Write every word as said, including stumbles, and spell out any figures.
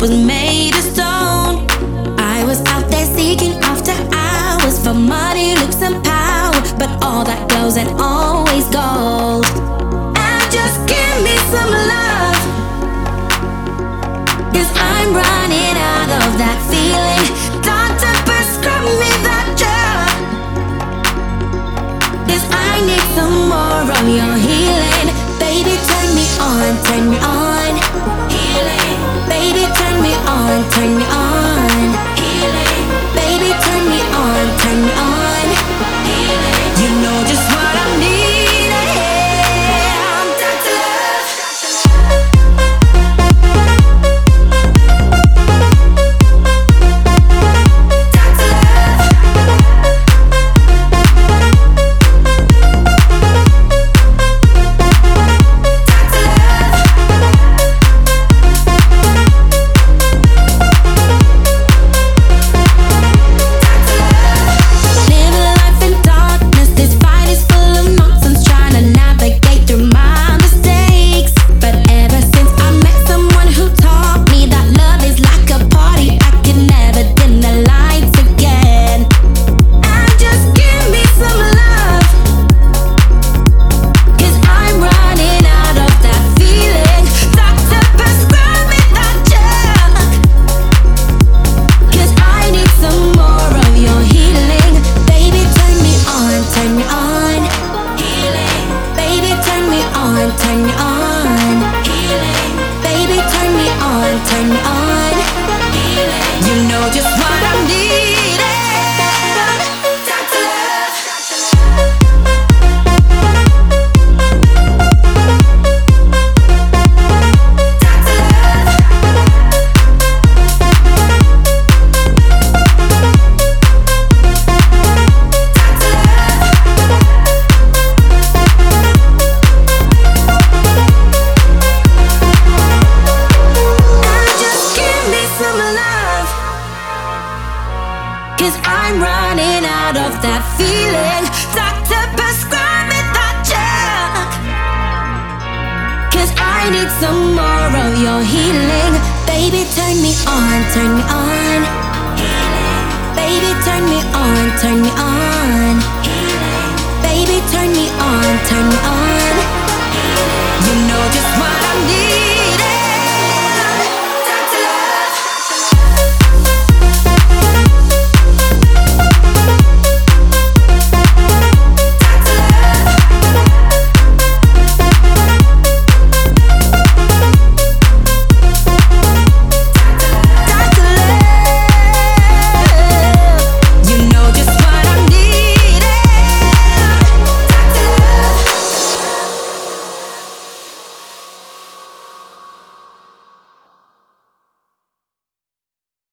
was made of stone. I was out there seeking after hours for money, looks, and power, but all that goes and always gold. And just give me some love, 'cause I'm running out of that feeling. Doctor, prescribe me that drug, 'cause I need some more of your healing. Baby, turn me on, turn me on. Healing. Baby, turn me on, turn me on. Healing. Baby, turn me on, turn me on. Healing. You know just what I need. Yeah, I'm Doctor Love. Doctor Love. Turn me on, healing. Baby, turn me on, turn me on, healing. You know just what I need. Doctor Love. Doctor Love. Cause I'm running out of that feeling. Doctor, prescribe me that drug, 'cause I need some more of your healing. Baby, turn me on, turn me on. Healing. Baby, turn me on, turn me on. Healing. Baby, turn me on, turn me on.